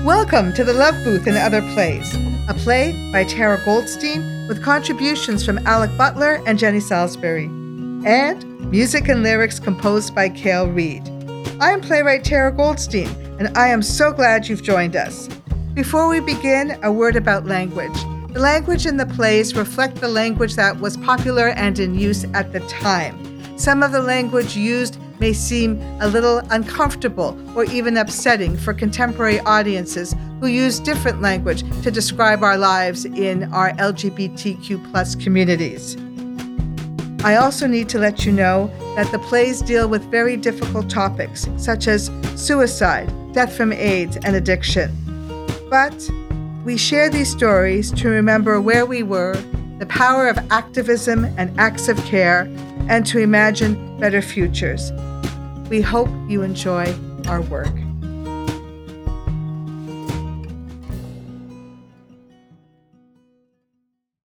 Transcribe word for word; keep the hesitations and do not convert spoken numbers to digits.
Welcome to The Love Booth and Other Plays, a play by Tara Goldstein with contributions from Alec Butler and Jenny Salisbury, and music and lyrics composed by Cale Reed. I am playwright Tara Goldstein, and I am so glad you've joined us. Before we begin, a word about language. The language in the plays reflect the language that was popular and in use at the time. Some of the language used may seem a little uncomfortable or even upsetting for contemporary audiences who use different language to describe our lives in our L G B T Q plus communities. I also need to let you know that the plays deal with very difficult topics such as suicide, death from AIDS, and addiction. But we share these stories to remember where we were, the power of activism and acts of care, and to imagine better futures. We hope you enjoy our work.